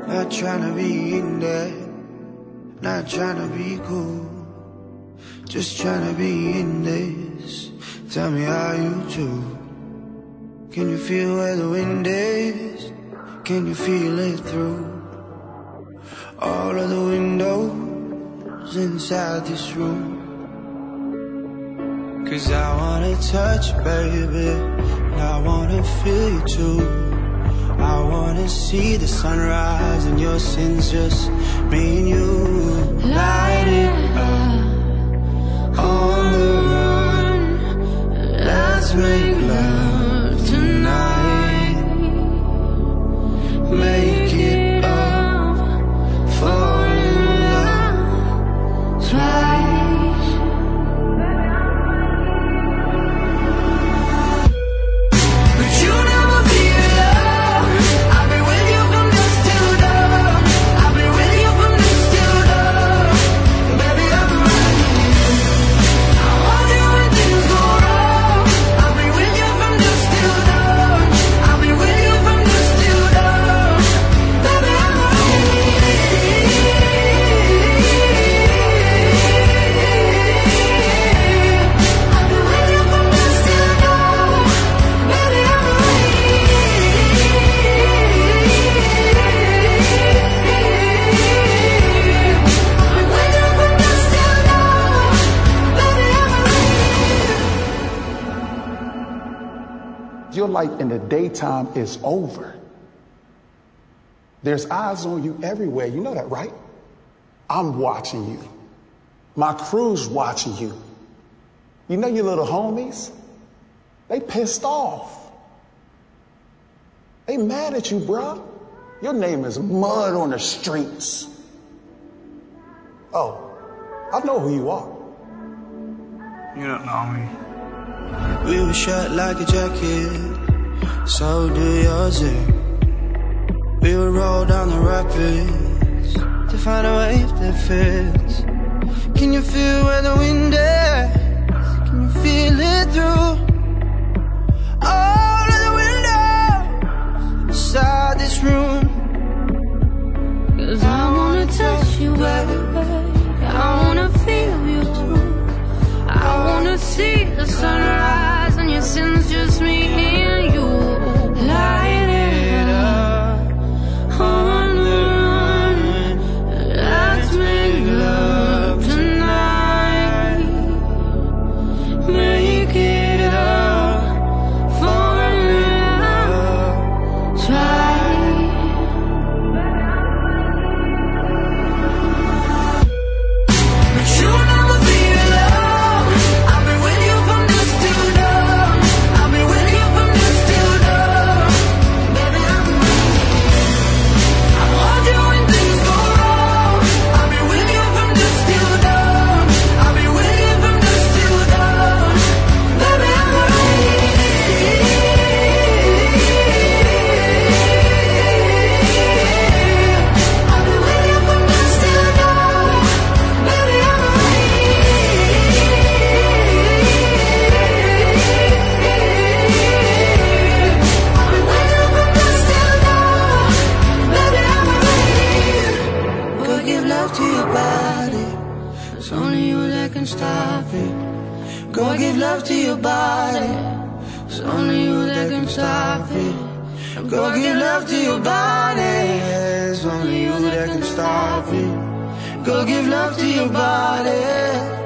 Not tryna be in there, not tryna be cool, just tryna be in this. Tell me how you do. Can you feel where the wind is? Can you feel it through all of the windows inside this room? 'Cause I wanna touch you, baby, and I wanna feel you too. I wanna see the sunrise and your sins, just me and you. Light it up on the run. Let's make love tonight. Make it up, fall in love twice. Your life in the daytime is over. There's eyes on you everywhere. You know that, right? I'm watching you. My crew's watching you. You know your little homies? They pissed off. They mad at you, bruh. Your name is mud on the streets. Oh, I know who you are. You don't know me. We were shut like a jacket, so do yours. We would roll down the rapids to find a wave that fits. Can you feel where the wind is? Can you feel it through all of the windows inside this room? 'Cause I wanna touch you, baby. I wanna feel you too. I wanna see the sunrise and your sins, just me and you. Light it up on the run. Let's make love tonight. Make it up for love. Try. But you never be alone. I've been with you from dusk till dawn. I've been with you from dusk till dawn. Baby, I'm ready. I want you when things go wrong. I've been with you from dusk till dawn. I've been with you from dusk till dawn. Baby, I'm ready. I've been with you from dusk till dawn. Baby, I'm Go give love to your body. It's only you that can stop it. Go give love to your body. It's only you that can stop it. Go give love to your body. It's only you that can stop it. Go give love to your body.